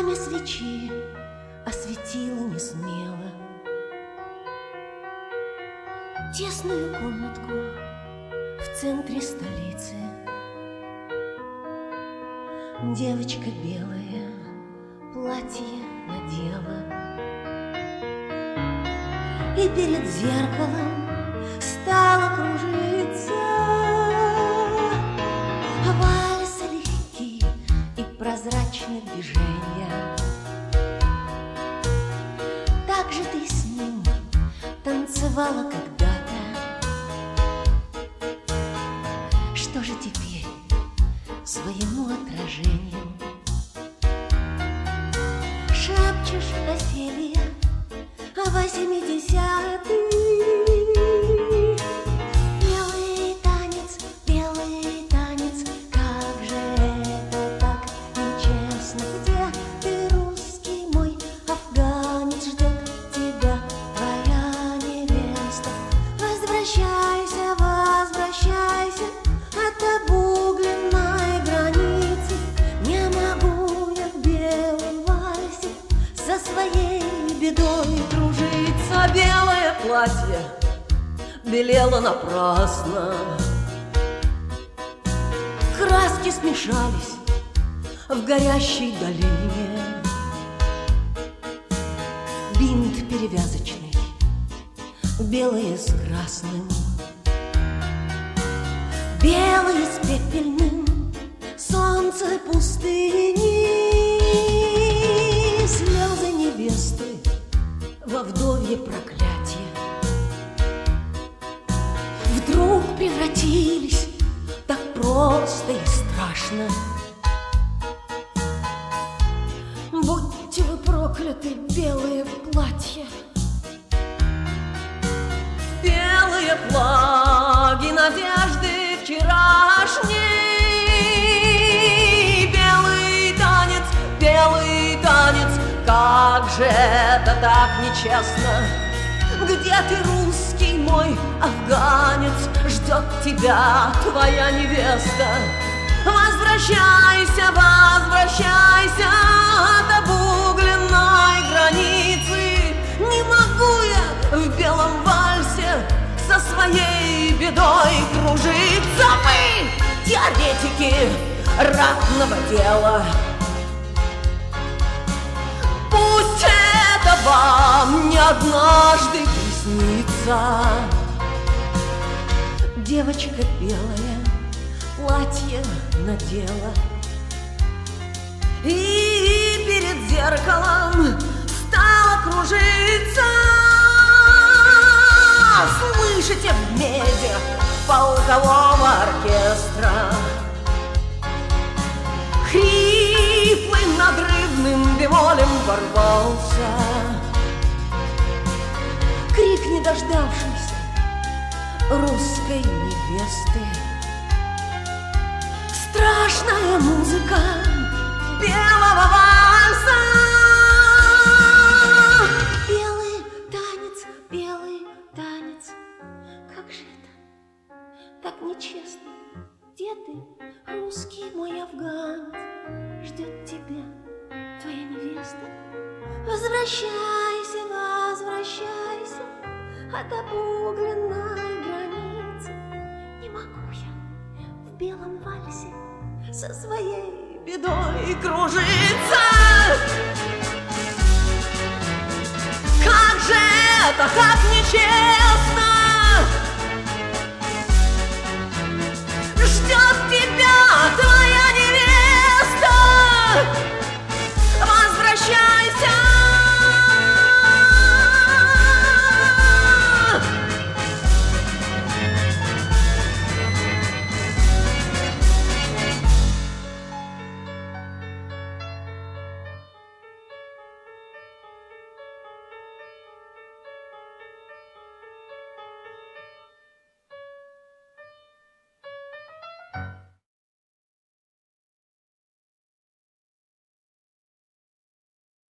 Пламя свечи осветило несмело тесную комнатку в центре столицы. Девочка белая платье надела и перед зеркалом стала кружиться. Вальсы легки и прозрачны движения. Так же ты с ним танцевала когда-то. Что же теперь своему отражению шепчешь Офелия о 80-х? Белый танец, как же это так нечестно? Где ты, русский мой афганец, ждет тебя твоя невеста? Возвращайся, возвращайся от обугленной границы. Не могу я в белом вальсе со своей бедой дружиться. Белое платье белело напрасно, краски смешались в горящей долине. Бинт перевязочный, белое с красным, белый с пепельным, солнце пустыни. Слезы невесты во вдовье проклятие вдруг превратились так просто и страшно. Будьте вы прокляты, белые платья, белые флаги надежды вчерашней. Белый танец, как же это так нечестно? Где ты, русский мой афганец, ждет тебя твоя невеста? Возвращайся, возвращайся от обугленной границы. Не могу я в белом вальсе со своей бедой кружиться. Мы, теоретики ратного дела, пусть это вам не однажды приснится. Девочка белая платье надела и перед зеркалом стала кружиться. Слышите в меди полкового оркестра хриплым надрывным бемолем ворвался крик не дождавшейся русской невесты. Страшная музыка белого вальса. Белый танец, как же это так нечестно? Где ты, русский мой афганец, ждет тебя твоя невеста? Возвращайся, возвращайся от обугленной границы. Не могу я в белом вальсе со своей бедой кружиться.